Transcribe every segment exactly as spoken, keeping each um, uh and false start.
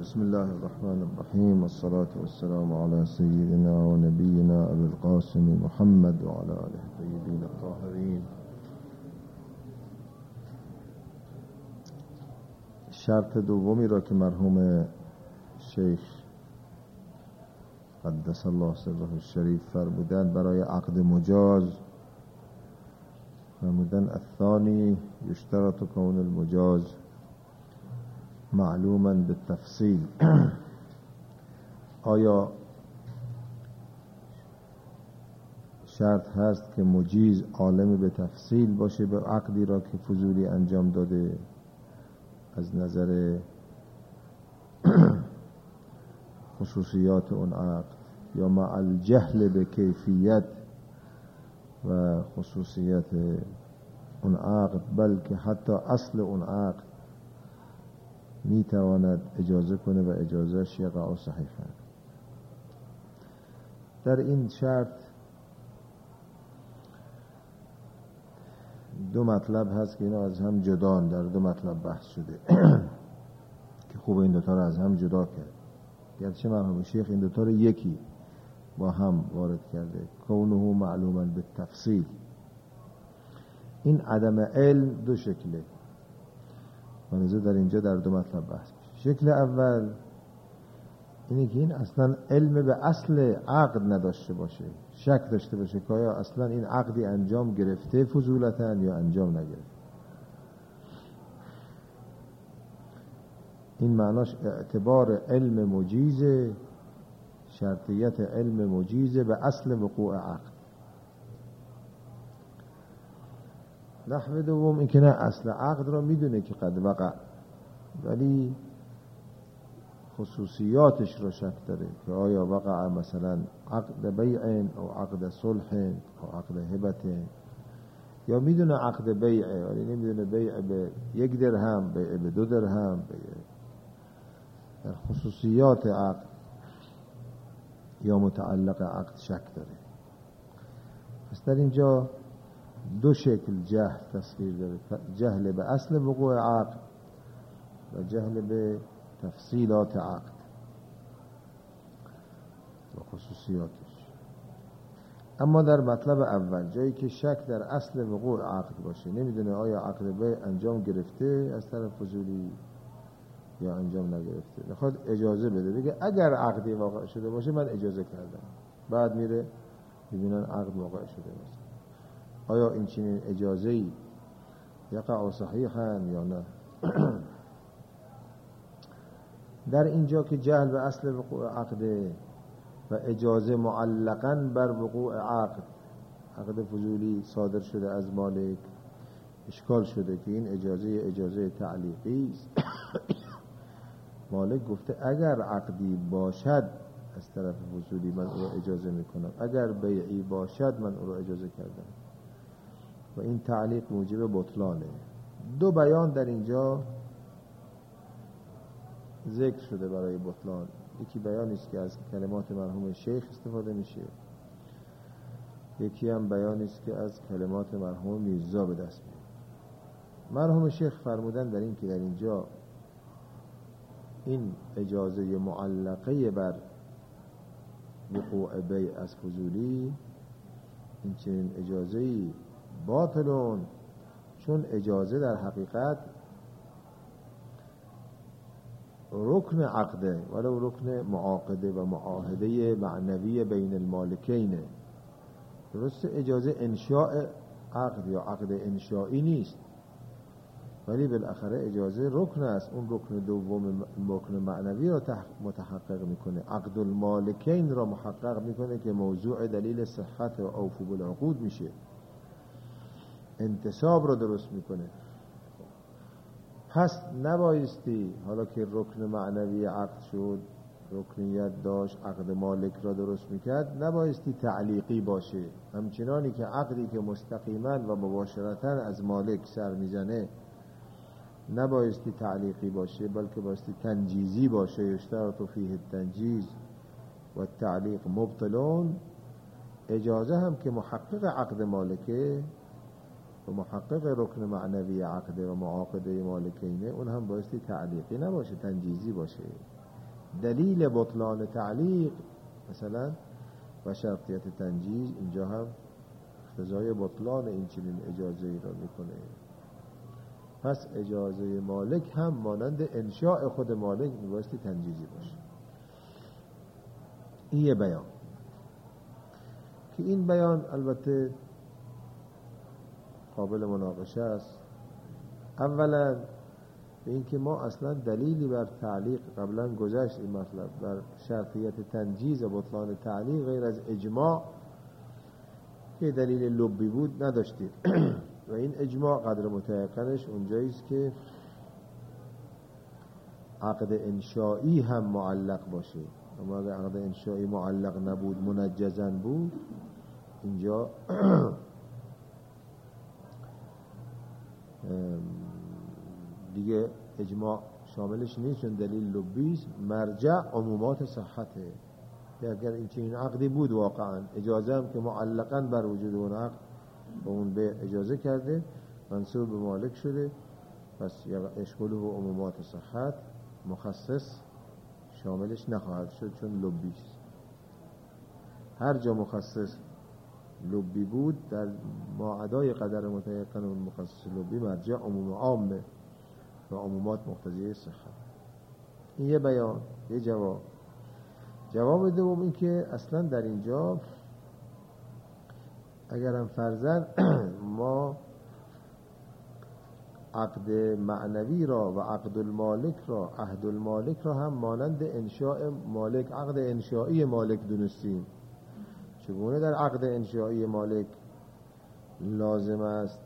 بسم الله الرحمن الرحیم والصلاة والسلام علی سیدنا و نبینا ابی القاسم محمد و علی آله الطیبین الطاهرین. شرط دومی را که مرحوم شیخ قدس الله سره الشریف فرمودند برای عقد مجاز، فرمودند الثانی یشترط کون المجاز معلوما بالتفصیل. آیا شرط هست که مجیز عالم به تفصیل باشه به عقدی را که فضولی انجام داده از نظر خصوصیات اون عقد، یا مع الجهل به کیفیت و خصوصیت اون عقد، بلکه حتی اصل اون عقد می تواند اجازه کنه و اجازهش یقع صحیحه. در این شرط دو مطلب هست که اینا از هم جدان، در دو مطلب بحث شده که خوب این دوتا رو از هم جدا کرد. گرچه مرحوم شیخ این دوتا رو یکی با هم وارد کرده، کونه معلوما به تفصیل. این عدم علم دو شکله، منظور در اینجا در دو مطلب بحث میشه. شکل اول اینه که این اصلا علم به اصل عقد نداشته باشه، شک داشته باشه که آیا اصلا این عقدی انجام گرفته فضولتا یا انجام نگرفته. این معناش اعتبار علم مجیزه، شرطیت علم مجیزه به اصل وقوع عقد. نحو دوم این که نه، اصل عقد را میدونه که قد وقع، ولی خصوصیاتش را شک داره که آیا وقع مثلا عقد بیع او عقد صلح او عقد هبت، یا میدونه عقد بیع ولی نمیدونه بیع به یک درهم، بیع به دو درهم، بیع در خصوصیات عقد یا متعلق عقد شک داره. پس در اینجا دو شکل جهل تصویر داره، جهل به اصل وقوع عقد و جهل به تفصیلات عقد و خصوصیاتش. اما در مطلب اول، جایی که شک در اصل وقوع عقد باشه، نمیدونه آیا عقد بیع انجام گرفته از طرف فضولی یا انجام نگرفته، میخواد اجازه بده، بگه اگر عقدی واقع شده باشه من اجازه کردم. بعد میره ببینن عقد واقع شده باشه، آیا این چنین اجازه‌ای یقع صحیحاً یا نه. در اینجا که جهل به اصل وقوع عقد و اجازه معلقاً بر وقوع عقد، عقد فضولی صادر شده از مالک، اشکال شده که این اجازه اجازه تعلیقی است. مالک گفته اگر عقدی باشد از طرف فضولی من او را اجازه میکنم، اگر بیعی باشد من او را اجازه کردم، و این تعلیق موجب بطلانه. دو بیان در اینجا ذکر شده برای بطلان. یکی بیانی است که از کلمات مرحوم شیخ استفاده میشه، یکی هم بیانی است که از کلمات مرحوم میرزا به دست میاد. مرحوم شیخ فرمودن در این که در اینجا این اجازه معلقه بر وقوع بیع از فضولی، این چنین اجازه‌ای باطلون، چون اجازه در حقیقت رکن عقده، ولو رکن معاقده و معاهده معنوی بین المالکینه. درست اجازه انشاء عقد یا عقد انشائی نیست، ولی بالاخره اجازه رکن است. اون رکن دوم، رکن معنوی را متحقق میکنه، عقد المالکین را محقق میکنه که موضوع دلیل صحت و اوفو بالعقود میشه، انتصاب را درست میکنه. پس نبایستی حالا که رکن معنوی عقد شد، رکنیت داشت، عقد مالک را درست میکرد، نبایستی تعلیقی باشه. همچنانی که عقدی که مستقیما و مباشرتا از مالک سر میزنه نبایستی تعلیقی باشه، بلکه بایستی تنجیزی باشه. یشترط فیه التنجیز و التعلیق مبطلون. اجازه هم که محقق عقد مالکه و محقق رکن معنوی عقد و معاقده مالکینه، اون هم بایستی تعلیقی نباشه، تنجیزی باشه. دلیل بطلان تعلیق مثلا و شرطیت تنجیز اینجا هم اقتضای بطلان این چنین اجازه ای را میکنه. پس اجازه مالک هم مانند انشاء خود مالک میبایستی تنجیزی باشه. این یه بیان که این بیان البته قابل مناقشه است. اولا به اینکه ما اصلا دلیلی بر تعلیق قبلا گذشت این مطلب بر شرطیت تنجیز و بطلان تعلیق غیر از اجماع که دلیل لبی بود نداشتیم و این اجماع قدر متيقنش اونجاییست که عقد انشائی هم معلق باشه. اما اگر عقد انشائی معلق نبود منجزاً بود اینجا دیگه اجماع شاملش نیست چون دلیل لبیست. مرجع عمومات صحته که اگر این چنین عقدی بود واقعا اجازه هم که معلقاً بر وجود اون عقد و اون به اجازه کرده منصوب به مالک شده پس اشغله و عمومات صحت مخصص شاملش نخواهد شد چون لبیست. هر جا مخصص لبی بود در ماعدای قدر متيقن و مخصص لبی مرجع عموم عامه و عمومات مقتضیه صحت. این یه بیان، یه جواب. جواب دوم این که اصلا در اینجا اگرم فرضاً ما عقد معنوی را و عقد المالک را عهد المالک را هم مانند انشاء مالک عقد انشائی مالک دونستیم، چگونه در عقد انشائی مالک لازم است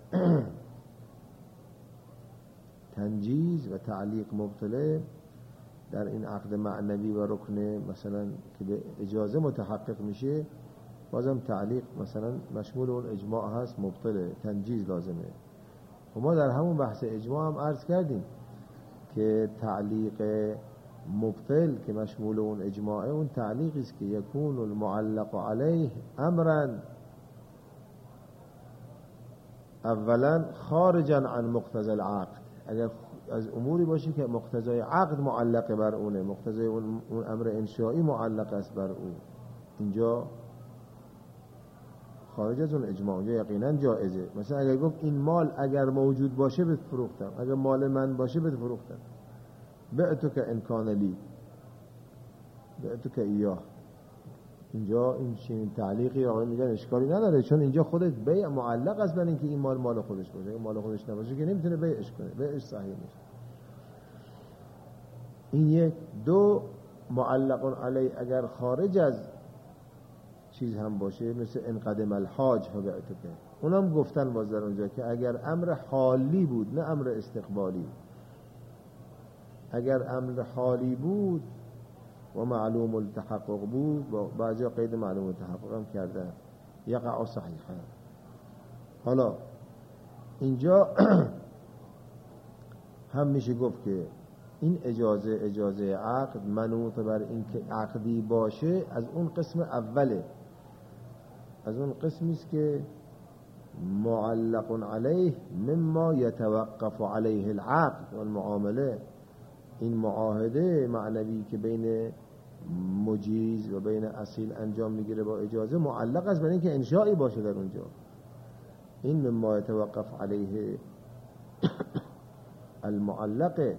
تنجیز و تعلیق مبطله، در این عقد معنوی و رکن مثلا که به اجازه متحقق میشه بازم تعلیق مثلا مشمول اون اجماع هست مبطله، تنجیز لازمه. و ما در همون بحث اجماع هم عرض کردیم که تعلیق مبطل که مشمول اون اجماعه اون تعلیقی است که یکون المعلق علیه امرا اولا خارجا عن مقتضی العقد، اگر از اموری باشه که مقتضای عقد معلق بر اونه، مقتضای اون امر انشائی معلق است بر او، اینجا خارج از اون اجماع، اونجا یقینا جائزه. مثلا اگر گفت این مال اگر موجود باشه بهت فروختم، اگر مال من باشه بهت فروختم، بعتو که امکان لی بعتو که ایاه، اینجا این چنین تعلیقی آقای میگن اشکالی نداره چون اینجا خودت بیع معلق است بر اینکه این مال مال خودش باشه. اگه مال خودش نباشه که نمیتونه بیعش کنه، بیعش صحیح نیست. این یک. دو، معلق علی اگر خارج از چیز هم باشه مثل انقدم الحاج ها بعتو که، اونم گفتن باز در اونجا که اگر امر حالی بود نه امر استقبالی، اگر امر حالی بود و معلوم التحقق بود، بعضی قید معلوم التحقق هم کردن، یقع صحیحا. حالا اینجا هم میشه گفت که این اجازه اجازه عقد منوط بر این که عقدی باشه از اون قسم اوله، از اون قسمی است که معلق علیه مما یتوقف علیه العقد والمعامله. این معاهده معنوی که بین مجیز و بین اصیل انجام میگیره با اجازه معلق است بر این که انشائی باشه در اونجا. این مما یتوقف علیه المعلق،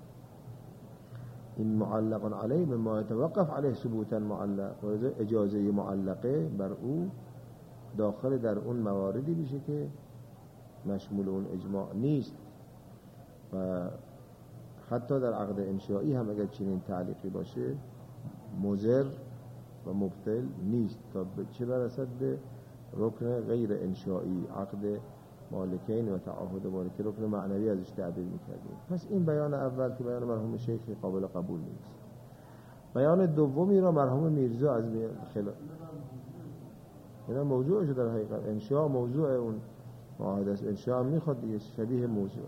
این معلق علیه مما یتوقف علیه ثبوتا معلق، و اجازه معلقه بر او داخل در اون مواردی بشه که مشمول اون اجماع نیست. و حتی در عقد انشائی هم اگر چنین تعلیقی باشه مضر و مبطل نیست تا به چه برسد به رکن غیر انشائی، عقد مالکین و تعاهد مالکی، رکن معنوی ازش تعبیر میکردیم. پس این بیان اول که بیان مرحوم شیخ قابل قبول نیست. بیان دومی را مرحوم میرزا از خلا اینا موضوعش در حقیقت انشاء موضوع اون معاهده است، انشاء میخواد دیگه شبیه موضوع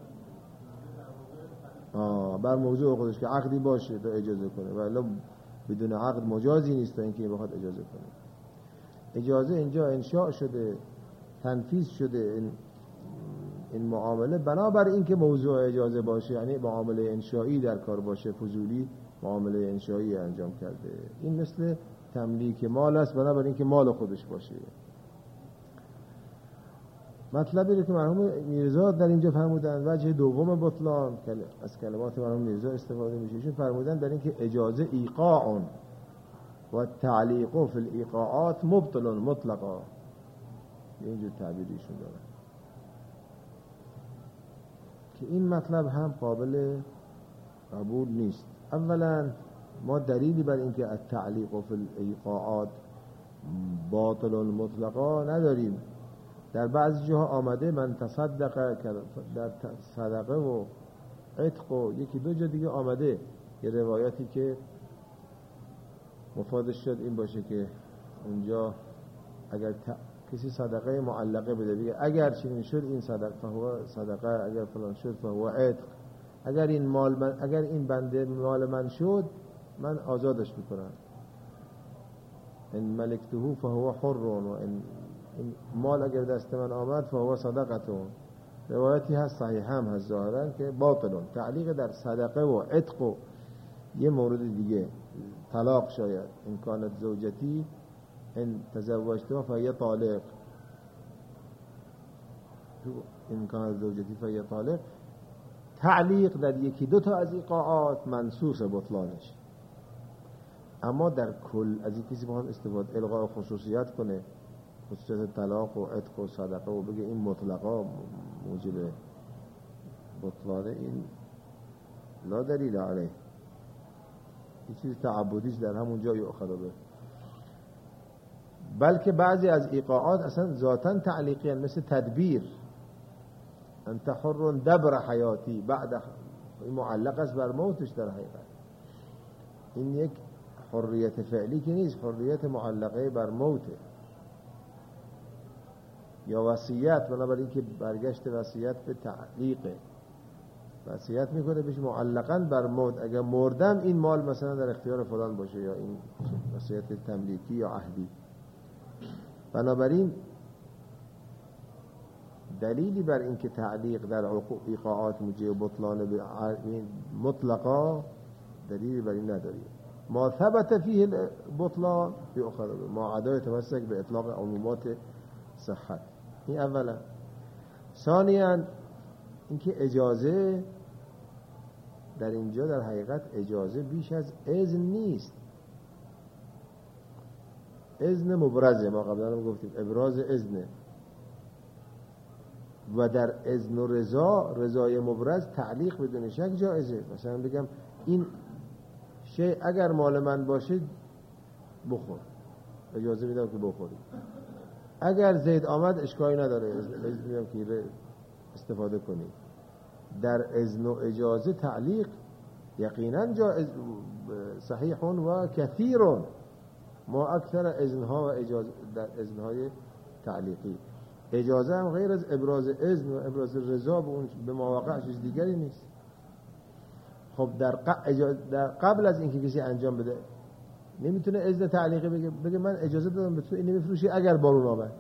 آه بر موضوع خودش که عقدی باشه تا اجازه کنه، ولی بدون عقد مجازی نیست تا اینکه بخواد اجازه کنه. اجازه اینجا انشاء شده، تنفیذ شده، این این معامله بنابر این که موضوع اجازه باشه، یعنی معامله انشایی در کار باشه، فضولی معامله انشایی انجام کرده. این مثل تملیک مال است بنابر این که مال خودش باشه. مطلبی که مرحوم میرزا در اینجا فرمودن، وجه دوم بطلان از کلمات مرحوم میرزا استفاده میشه، ایشون فرمودن در این که اجازه ایقاع و تعلیق فی الایقاعات مبطل مطلقا، اینجور تعبیریشون دارن که این مطلب هم قابل قبول نیست. اولا ما دلیلی بر این که التعلیق فی الایقاعات باطل مطلقا نداریم. در بعضی جاها آمده من تصدق، در صدقه و عتق و یکی دو جا دیگه آمده یه روایتی که مفادش شد این باشه که اونجا اگر ت... کسی صدقه معلقه بده، بگه اگر چنین شد این صدقه فهو صدقه، اگر فلان شد فهو عتق، اگر این مال من، اگر این بنده مال من شد من آزادش میکنم، ان ملکته فهو حر و ان این مال اگر دست من آمد فهو صدقتون. روایتی هست صحیح هم هست ظاهرا که باطلون. تعلیق در صدقه و عتق و یه مورد دیگه طلاق شاید ان کانت زوجتی ان تزوجتها فهي طالق، ان کانت زوجتی فهي طالق. تعلیق در یکی دو تا از ایقاعات منسوخ بطلانش، اما در کل از این کسی بخواد استفاده الغاء خصوصیت کنه، خصوصیت طلاق و عتق و صدقه و بگه این مطلقا موجب بطلانه، این لا دلیل علیه. این چیز تعبدیش در همون جا یؤخذ به. بلکه بعضی از ایقاعات اصلا ذاتاً تعلیقی هستند، مثل تدبیر، انت حر دبر حیاتی بعد، این معلق است بر موتش در حقیقت. این یک حریت فعلی که نیست، حریت معلقه بر موته. یا وصیت، بنابراین که برگشت وصیت به تعلیقه، وصیت میکنه بهش معلقاً بر موت، اگر مردم این مال مثلا در اختیار فلان باشه، یا این وصیت تملیکی یا عهدی. بنابراین دلیلی بر این که تعلیق در ایقاعات موجب بطلان مطلقا دلیلی بر این نداریم. ما ثبت فیه بطلان یؤخذ به، ما عدا يتمسك به اطلاق عمومات صحت. این اولا. ثانیاً اینکه اجازه در اینجا در حقیقت اجازه بیش از اذن نیست، اذن مبرزه، ما قبلا هم گفتیم ابراز اذنه، و در اذن و رضا، رضای مبرز تعلیق بدون شک جایزه. مثلا بگم این شی اگر مال من باشه بخور، اجازه میدم که بخوری. اگر زید آمد اشکالی نداره، اجازه میدم که استفاده کنی. در اذن و اجازه تعلیق یقینا جایز صحیح و کثیر، ما اکثر اذنها و اجازه در اذنهای تعلیقی. اجازه هم غیر از ابراز اذن و ابراز رضا به اون به مواقع چیز دیگری نیست. خب در, در قبل از اینکه کسی انجام بده نمیتونه اذن تعلیقی بگه بگه من اجازه دادم به تو اینو بفروشی اگر بارون آمد.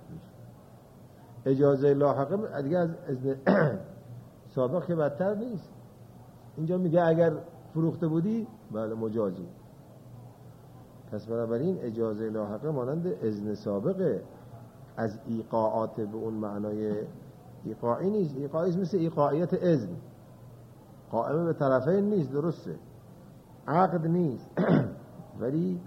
اجازه لاحقه دیگه از اذن سابق که بدتر نیست. اینجا میگه اگر فروخته بودی بله مجازی. پس بنابراین اجازه لاحقه مانند اذن سابقه، از ایقاعات به اون معنای ایقاعی نیست. ایقاعی مثل ایقاعیت اذن، قائمه به طرفین نیست، درسته، عقد نیست ولی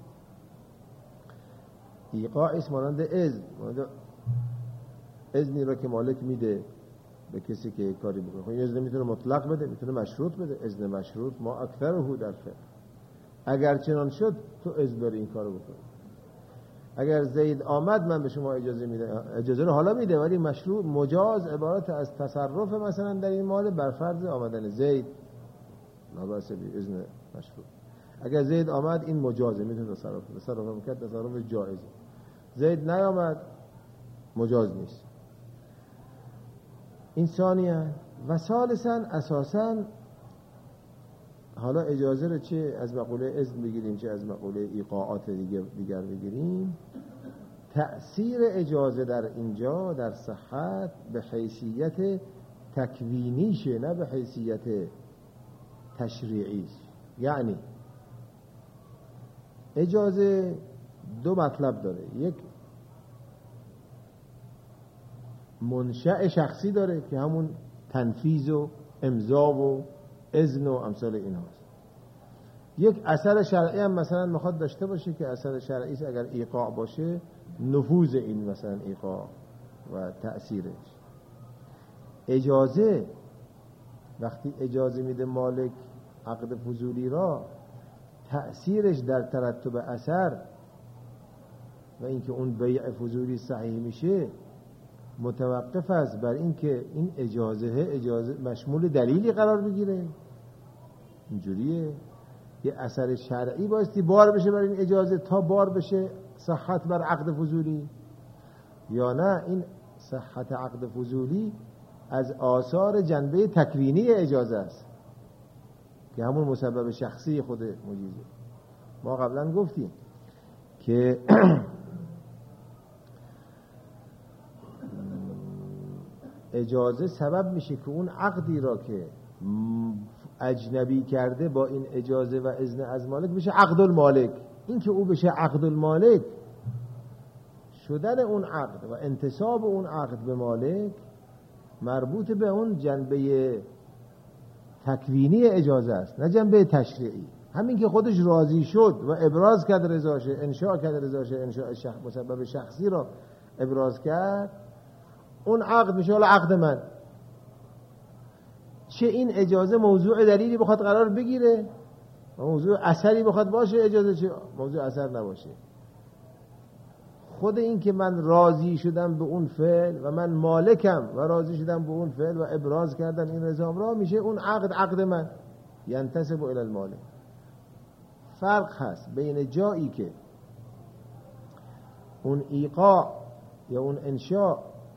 ایقاعی است مانند اذن، مانند اذنی را که مالک میده به کسی که کاری بکنه. خب این اذن میتونه مطلق بده، میتونه مشروط بده. اذن مشروط ما اکثره در فقه. اگر چنان شد تو اذن داری این کارو بکنی. اگر زید آمد من به شما اجازه میدم، اجازه رو حالا میده ولی مشروط مجاز عبارت از تصرف مثلا در این مال بر فرض آمدن زید، نباشه به اذن مشروط. اگر زید آمد این مجازه، میتونه تصرف تصرف میکرد، تصرف جایزه. زید نیامد مجاز نیست. این ثانیاً. و ثالثاً اساساً حالا اجازه رو چه از مقوله اذن بگیریم چه از مقوله ایقاعات دیگر دیگر بگیریم، تأثیر اجازه در اینجا در صحت به حیثیت تکوینیشه، نه به حیثیت تشریعیش. یعنی اجازه دو مطلب داره، یک منشأ شخصی داره که همون تنفیذ و امضا و اذن و امثال این هاست. یک اثر شرعی هم مثلا میخواد داشته باشه که اثر شرعی اگر ایقاع باشه نفوذ این مثلا ایقاع و تأثیرش. اجازه وقتی اجازه میده مالک عقد فضولی را، تأثیرش در ترتب اثر و اینکه اون بیع فضولی صحیح میشه متوقف است بر اینکه این اجازه اجازه مشمول دلیلی قرار بگیره. اینجوریه یه اثر شرعی بایستی بار بشه بر این اجازه تا بار بشه صحت بر عقد فضولی، یا نه این صحت عقد فضولی از آثار جنبه تکوینی اجازه است که همون مسبب شخصی خود مجیزه. ما قبلا گفتیم که اجازه سبب میشه که اون عقدی را که اجنبی کرده با این اجازه و اذن از مالک بشه عقد المالک. این که او بشه عقد المالک، شدن اون عقد و انتساب اون عقد به مالک مربوط به اون جنبه تکوینی اجازه است، نه جنبه تشریعی. همین که خودش راضی شد و ابراز کرد رضاشه، انشاء کرد رضاشه، انشاء شخص مسبب شخصی را ابراز کرد، اون عقد میشه حالا عقد من. چه این اجازه موضوع دلیلی بخواد قرار بگیره، موضوع اثری بخواد باشه، اجازه چه موضوع اثر نباشه. خود این که من راضی شدم به اون فعل و من مالکم و راضی شدم به اون فعل و ابراز کردم این رضام را، میشه اون عقد عقد من، ینتسب الی المالک. فرق هست بین جایی که اون ایقاع یا اون انشاء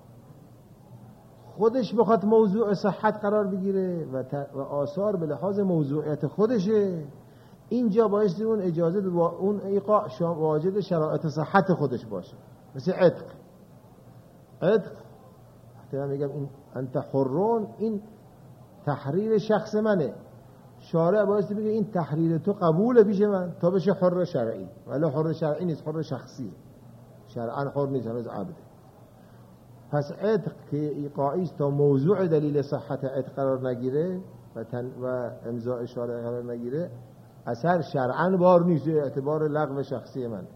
خودش بخواد موضوع صحت قرار بگیره و, و آثار به لحاظ موضوعیت خودشه، اینجا بایستی اون اجازه با اون ایقاع واجد شرایط صحت خودش باشه. مثل عتق. عتق وقتی من میگم این انت حرون، این تحریر شخص منه، شارع بایستی بگه این تحریر تو قبوله پیش من تا بشه حر شرعی، ولی حر شرعی نیست، حر شخصی، شرعا حر نیست، هنوز عبده. پس عتق که ایقاعی است تا موضوع دلیل صحت عتق قرار نگیره و, تن و امضاء شارع قرار نگیره، اثر شرعاً بار نیست، اعتبار لغو شخصی من.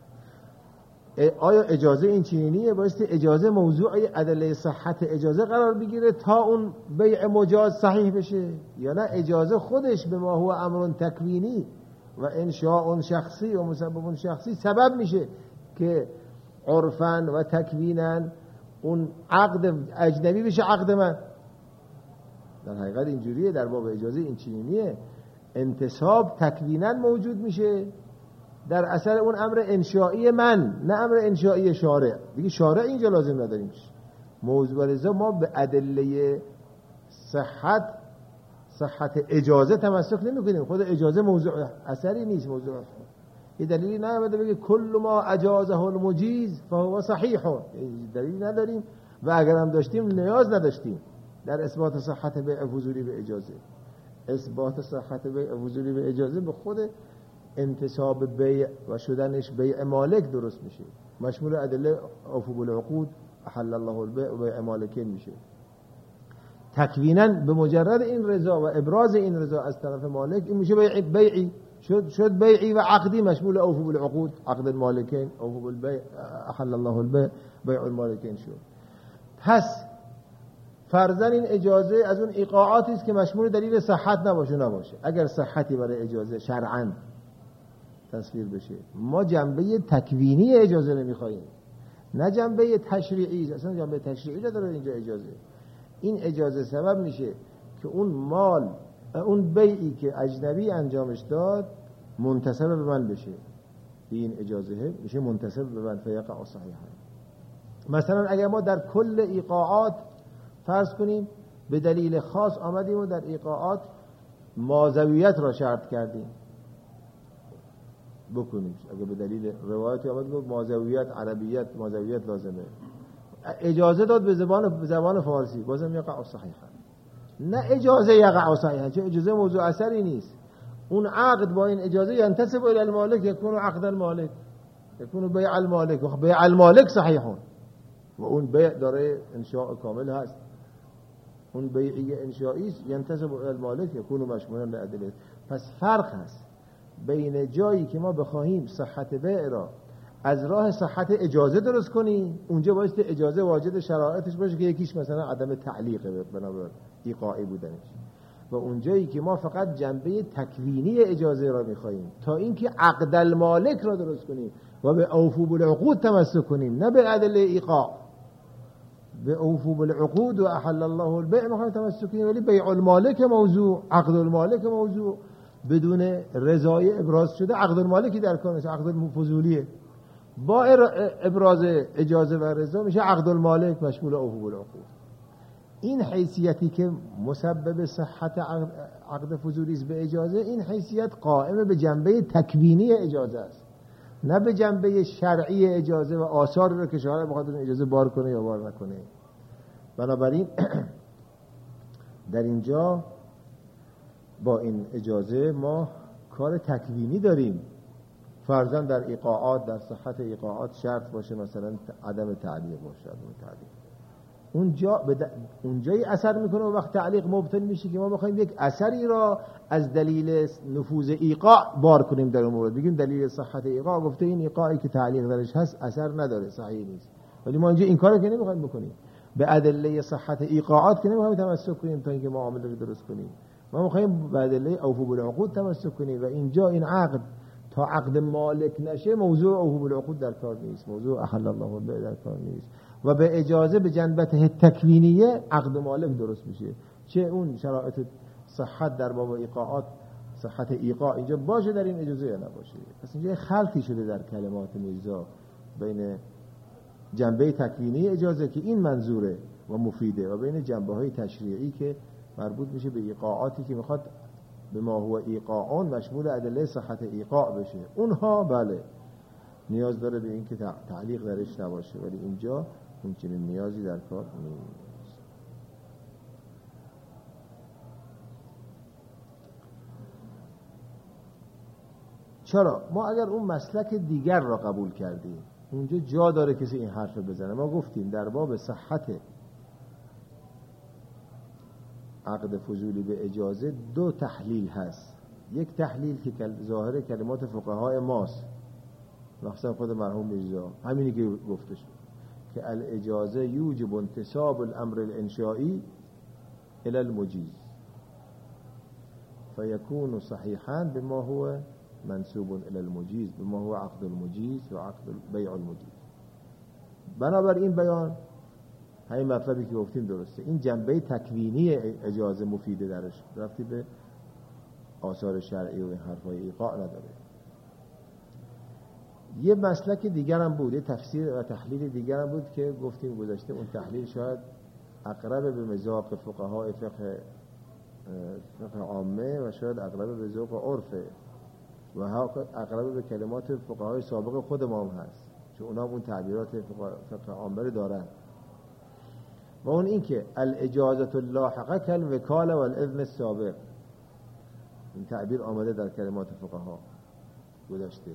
آیا اجازه این چنینیه؟ بایستی اجازه موضوع ادله صحت اجازه قرار بگیره تا اون بیع مجاز صحیح بشه، یا نه اجازه خودش به ما هو امر تکوینی و انشاء شخصی و مسبب شخصی سبب میشه که عرفاً و تکویناً اون عقد اجنبی بشه عقد من. در حقیقت اینجوریه، در باب اجازه این چنینیه، انتصاب تکویناً موجود میشه در اثر اون امر انشائی من، نه امر انشائی شارع. دیگه شارع اینجا لازم نداریم. موضوع رضا ما به ادله صحت صحت اجازه تمسک نمی کنیم. خود اجازه موضوع اثری نیست، موضوع یه دلیلی نمیده بگه کل ما اجازه المجیز فهو صحیح، دلیلی نداریم و اگر هم داشتیم نیاز نداشتیم در اثبات صحت بیع فضولی به اجازه. اثبات صحت بیع فضولی به اجازه به خود انتصاب بیع و شدنش بیع مالک درست میشه، مشمول ادله اوفوا بالعقود، احل الله البیع و بیع مالکین میشه. تکوینا به مجرد این رضا و ابراز این رضا از طرف مالک این میشه بیع بیعی، شد شد بیعی و عقدی مشمول اوفوا بالعقود، عقد المالکین، اوفوا بالبیع، احل الله البیع، بیع المالکین شد. پس فرضاً این اجازه از اون ایقاعاتی است که مشمول دلیل صحت نباشه نباشه. اگر صحتی برای اجازه شرعاً تصویر بشه، ما جنبه تکوینی اجازه نمیخوایم، نه جنبه تشریعی. اصلا جنبه تشریعی نداره اینجا اجازه. این اجازه سبب میشه که اون مال، اون بیعی که اجنبی انجامش داد منتسب به من بشه. این اجازه میشه منتسب به من، فیقع صحیحا. مثلا اگر ما در کل ایقاعات فرض کنیم به دلیل خاص آمدیم و در ایقاعات مازویت را شرط کردیم، بکنیم. اگه به دلیل روایت آمد گفت مازویت عربیت مازویت لازمه، اجازه داد به زبان به زبان فارسی، بازم یقع صحیحا. نه اجازه یقع صحیحا، چون اجازه موضوع اثری نیست. اون عقد با این اجازه ينتسب الى المالک، یکون عقد المالک، یکون بیع المالک. و بیع المالک صحیحون، و اون بیع داره انشاء کامل هست. اون بیعی انشایی ينتسب الى المالک یکون مشمولا لادله. پس فرق هست بین جایی که ما بخواهیم صحت بیع را از راه صحت اجازه درست کنیم، اونجا باید اجازه واجد شرایطش باشه که یکیش مثلا عدم تعلیق بنابرای ایقاعی بودنش، و اونجایی که ما فقط جنبه تکوینی اجازه را میخواهیم تا اینکه عقد المالک را درست کنیم و به اوفو بالعقود تمسک کنیم، نه به ادله ایقاع. به اوفو بالعقود و احل الله البیع میخوایم تمسک کنیم، ولی بیع المالک موضوع، عقد المالک موضوع بدون رضای ابراز شده. عقد المالکی در کار نیست، عقد فضولیه. با ابراز اجازه و رضا میشه عقد المالک مشمول اوفو بالعقود. این حیثیتی که مسبب صحت عقد فضولی است به اجازه، این حیثیت قائم به جنبه تکوینی اجازه است، نه به جنبه شرعی اجازه و آثار رو که شارع بخواد اجازه بار کنه یا بار نکنه. بنابراین در اینجا با این اجازه ما کار تکوینی داریم. فرضاً در ایقاعات، در صحت ایقاعات شرط باشه مثلا عدم تعلیق باشه، عدم تعلیق اونجا بد... اونجایی اثر میکنه و وقت تعلیق مبطل میشه که ما بخوایم یک اثری را از دلیل نفوذ ایقاع بار کنیم در امور، بگیم دلیل صحت ایقاع گفته این ایقاعی که تعلیق درش هست اثر نداره، صحیح نیست. ولی ما اینجا این کارو که نمیخوایم بکنیم، به ادله صحت ایقاعات که نمیخوایم تمسک کنیم تا اینکه معامله رو درست کنیم. ما میخوایم به ادله اوفو بالعقود تمسک کنیم و اینجا این عقد تا عقد مالک نشه موضوع اوفو بالعقود در کار نیست، موضوع احل الله البیع در کار نیست، و به اجازه به جنبته تکوینیه عقد مالک درست میشه. چه اون شرایط صحت در باب ایقاعات، صحت ایقاع اینجا باشه در این اجازه یا نباشه. پس اینجا خلطی شده در کلمات میرزا بین جنبه تکوینی اجازه که این منظوره و مفیده، و بین جنبه های تشریعی که مربوط میشه به ایقاعاتی که میخواد به ما هو ایقاعون مشمول ادله صحت ایقاع بشه. اونها بله نیاز داره به این که تعلیق درش نباشه، ولی اینجا اون چنین نیازی در کار نیست. چرا؟ ما اگر اون مسلک دیگر را قبول کردیم اونجا جا داره کسی این حرف بزنه. ما گفتیم در باب صحت عقد فضولی به اجازه دو تحلیل هست. یک تحلیل که ظاهر کلمات فقهای ماست، مخصوصا خود مرحوم میرزا، همینی که گفته شد که الاجازه یوجب انتساب الامر الانشائی الى المجیز فیکون صحیحا بما هو منسوب الى المجیز، بما هو عقد المجیز و عقد بیع المجیز. بنابراین این بیان همین مطلبی که گفتیم درسته. این جنبه تکوینی اجازه مفیده درش، رفتی به آثار شرعی و این حرفای ایقاع نداره. یه مسلک دیگر هم بود، یه تفسیر و تحلیل دیگر هم بود که گفتیم گذاشته. اون تحلیل شاید اقرب به مذاق فقهای فقه فقه عامه و شاید اقرب به ذوق عرفه و اقرب به کلمات فقهای سابق خود ما هم هست، چون اونا هم اون تعبیرات فقه عامه دارن. و اون این که الاجازه اللاحقه کالوکاله والاذن السابق، این تعبیر آمده در کلمات فقها گذاشته.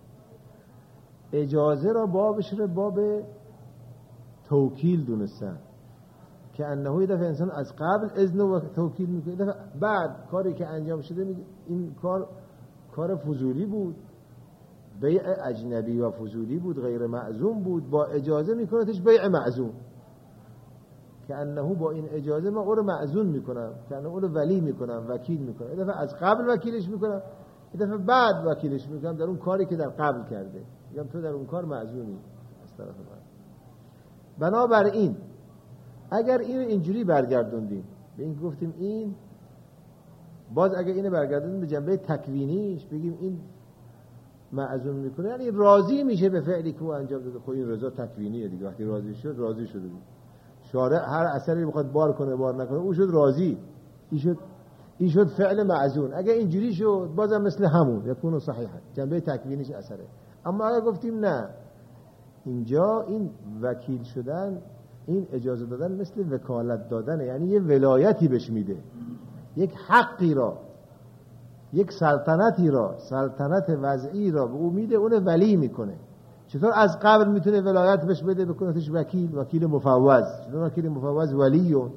اجازه را بابش رو باب توکیل دونستن که انه یه دفعه انسان از قبل اذن و توکیل میکنه، یه دفعه بعد کاری که انجام شده میگه این کار کار فضولی بود، بیع اجنبی و فضولی بود، غیر معزوم بود، با اجازه میکنتش بیع معزوم، که انه با این اجازه من او رو معزون میکنم، که انه او رو ولی میکنم، وکیل میکنم. یه دفعه از قبل وکیلش میکنم، یه دفعه بعد وکیلش میکنم در اون کاری که در قبل کرده، میگم تو در اون کار معزونی از طرف من. بنابراین اگر اینو اینجوری برگردوندیم به این گفتیم این باز اگر اینو برگردوندیم به جنبه تکوینیش بگیم این معزون میکنه، یعنی راضی میشه به فعلی که او انجام داده. خب این رضا تکوینیه دیگه، وقتی راضی شد راضی شده بود. شارع هر اثری بخواد بار کنه بار نکنه او شد راضی، این شد این شد فعل معزون. اگه اینجوری شد بازم مثل همون یکون صحیحه، جنبه تکوینیش اثره. اما اگه گفتیم نه، اینجا این وکیل شدن، این اجازه دادن مثل وکالت دادنه، یعنی یه ولایتی بهش میده، یک حقی را، یک سلطنتی را، سلطنت وضعی را به او میده، اون ولی میکنه. چطور از قبل میتونه ولایت بهش بده بکنتش وکیل، وکیل مفوض، چطور وکیل مفوض ولیون،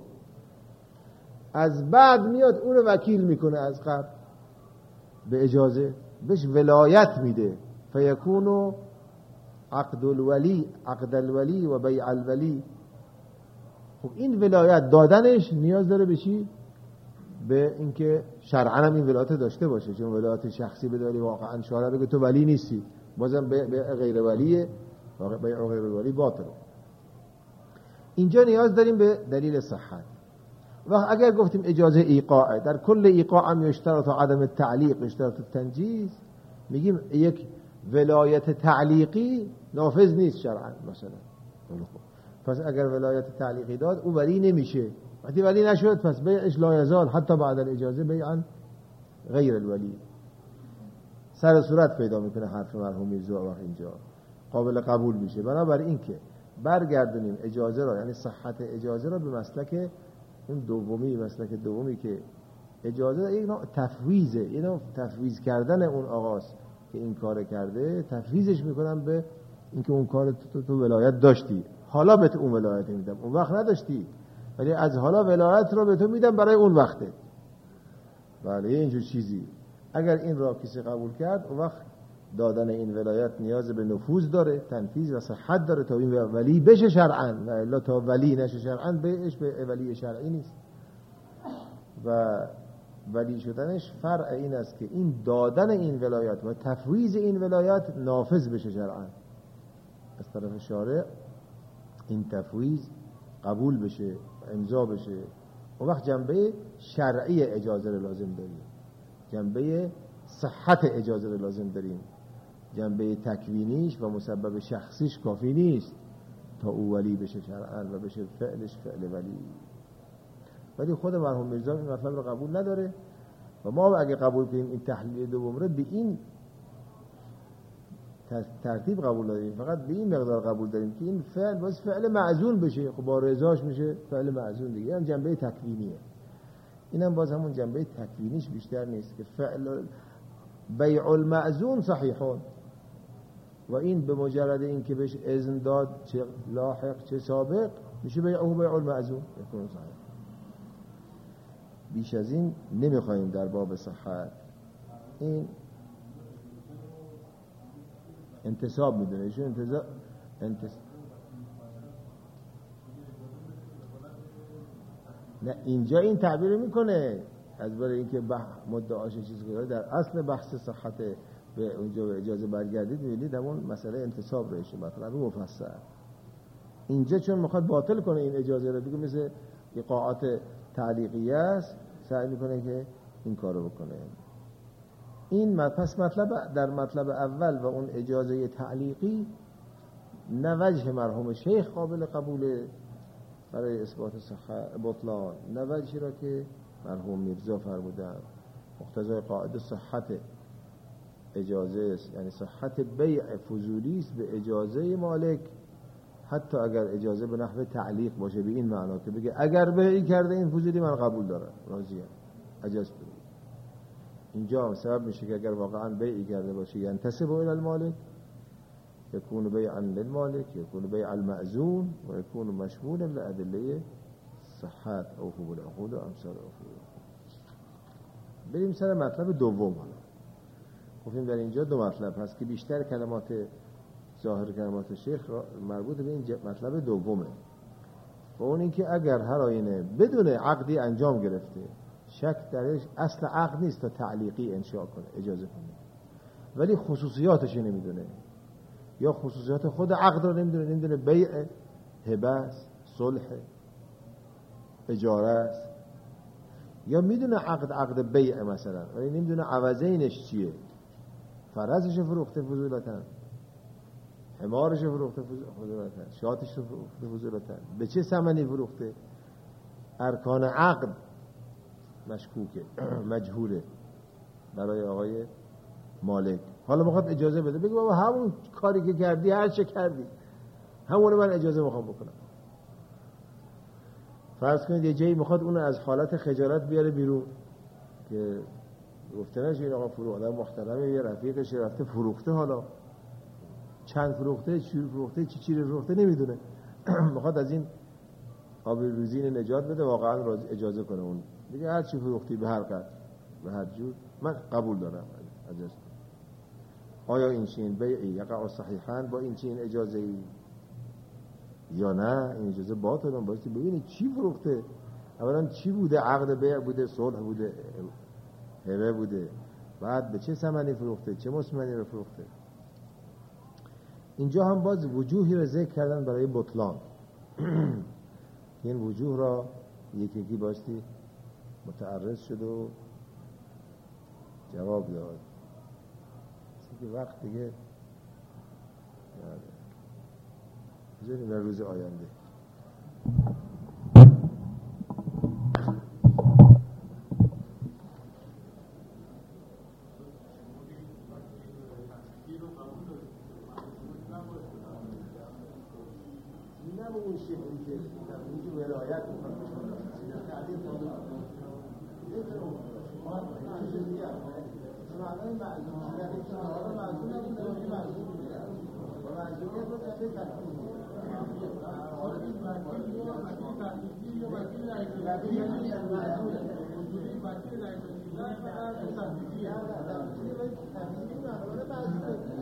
از بعد میاد اون وکیل میکنه از قبل به اجازه، بهش ولایت میده. فیکونو عقد الولی، عقد الولی و بیع الولی. خب این ولایت دادنش نیاز داره به چی؟ به اینکه شرعاً هم این ولایت داشته باشه، چون ولایت شخصی بداری واقعاً شارع بگه تو ولی نیستی، بازم به غیر ولیه، بیع غیر ولی باطل. اینجا نیاز داریم به دلیل صحت. و اگر گفتیم اجازه ایقاع، در کل ایقاع هم یشترط عدم التعلیق، یشترط التنجیز، میگیم یک ولایت تعلیقی نافذ نیست شرعاً مثلا. پس اگر ولایت تعلیقی داد او ولی نمیشه، وقتی ولی نشد پس بیعش لا یزال حتی بعد الاجازه بیعا غیر الولی. سر صورت پیدا میکنه حرف مرحوم میرزا وقت اینجا قابل قبول میشه. بنابراین این که برگردونیم اجازه را، یعنی صحت اجازه را به مسلک اون دومی، مسلک دومی که اجازه یک نوع تفویضه، یک نوع تفویض کردن اون آقاست که این کار کرده، تفویضش میکنم به اینکه اون کار تو, تو ولایت داشتی، حالا به تو اون ولایت میدم، اون وقت نداشتی، ولی از حالا ولایت رو به تو میدم برای اون وقته. بله اینجور چیزی اگر این را کسی قبول کرد، اون وقت دادن این ولایت نیاز به نفوذ داره، تنفیذ و صحت داره تا این ولی بشه شرعاً، و الا تا ولی نشه شرعاً بهش به ولی شرعی نیست. و ولی شدنش فرع این است که این دادن این ولایت و تفویض این ولایت نافذ بشه شرعاً از طرف شارع، این تفویض قبول بشه و امضا بشه. اون وقت جنبه شرعی اجازه رو لازم داریم، جنبه صحت اجازه رو لازم داریم، جنبه تکوینیش و مسبب شخصیش کافی نیست تا او ولی بشه شرعاً و بشه فعلش فعل ولی. ولی خود مرحوم میرزا این مطلب رو قبول نداره و ما اگه قبول کنیم این تحلیل دوم رو به این ترتیب قبول داریم، فقط به این مقدار قبول داریم که این فعل باز فعل معزون بشه، خب با رضاش میشه فعل معزون دیگه، هم جنبه تکوینیه. اینم باز همون جنبه تکوینیش بیشتر نیست که فعل بیع المعزون صحیحون، و این به مجرد این که بهش اذن داد چه لاحق چه سابق میشه بیعه بیع المعزون یکون صحیح. بیش از این نمیخوایم در باب صحت. این انتصاب میدونه، ایشون انتصاب انتصاب نه اینجا این تعبیر میکنه از برای اینکه مدعاش چیز کنه. در اصل بحث صحت به اونجا به اجازه برگردید میبینید همون مسئله انتصاب روشه مثلا رو مفصل. اینجا چون میخواد باطل کنه این اجازه رو، دیگه مثل ایقاعات تعلیقیه است، سعی میکنه که این کارو بکنه. این پس مطلب در مطلب اول و اون اجازه تعلیقی نه وجه مرحوم شیخ قابل قبوله برای اثبات صحت بطلان، نه وجهی را که مرحوم میرزا فرمودن مقتضای قاعده صحت اجازه است، یعنی صحت بیع فضولی است به اجازه مالک، حتی اگر اجازه به نحو تعلیق باشه، به این معنا که بگه اگر بیعی کرده این فضولی من قبول دارم راضیم اجازه بده. اینجا سبب میشه که اگر واقعا بیعی کرده باشه ینتسب الی المالک، یکون بیعا للمالک، یکون بیع المأذون و یکون مشمولا لأدله صحت او حقوق العقود و امثال عقود. بریم سر مطلب دوم. حالا گفتیم در اینجا دو مطلب هست که بیشتر کلمات ظاهر کلمات شیخ مربوط به این مطلب دومه، و اون این که اگر هر آینه بدون عقدی انجام گرفته، شک درش اصل عقد نیست تا تعلیقی انشاء کنه اجازه کنه، ولی خصوصیاتش نمیدونه، یا خصوصیات خود عقد رو نمیدونه، نمیدونه بیع هبه است، صلح، اجاره است، یا میدونه عقد عقد بیع مثلا ولی نمیدونه عوضینش چیه، فرزش فروخته فضولتا، حمارش فروخته فضولتا، شاتش فروخته فضولتا، به چه ثمنی فروخته، ارکان عقد مشکوکه مجهوله برای آقای مالک. حالا میخواد اجازه بده، بگه بابا همون کاری که کردی هر چه کردی همونه من اجازه میخوام بکنم. فرض کنید یه جایی میخواد اون از حالت خجالت بیاره بیرون که گفته نشه این آقا فروخ آدم محترمه، یه رفیقش رفته فروخته، حالا چند فروخته، چی فروخته، چی چی فروخته نمیدونه میخواد از این آبروریزی نجات بده، واقعا اجازه کنه اون دیگه هر چی فروختی به هر قدر به هر جور من قبول دارم ازش. آیا این چین بیعی یقع صحیحاً با این چین اجازه ای یا نه؟ این اجازه باطل. بایستی ببینید چی فروخته، اولا چی بوده، عقد بیع بوده، صلح بوده، هبه بوده، بعد به چه ثمنی فروخته، چه مسمنی رو فروخته. اینجا هم باز وجوهی رو ذکر کردن برای بطلان این وجوه را یکی یکی بایستی متعرض شد و جواب داد. که وقت دیگه بذاریم در روز آینده. نه به اون شکلی که اون که ولایت میخواد بشه تعلیم تازه معنای معزوم شدن این حالا معزوم نبود در این معزوم بودن و معزومیت رو در این تکلیف حالا این وکیل یا وکیل تحقیقی یا وکیل وکیل معزوم وکیل رئیس الجمهور و تحقیقی تحقیقی معزوم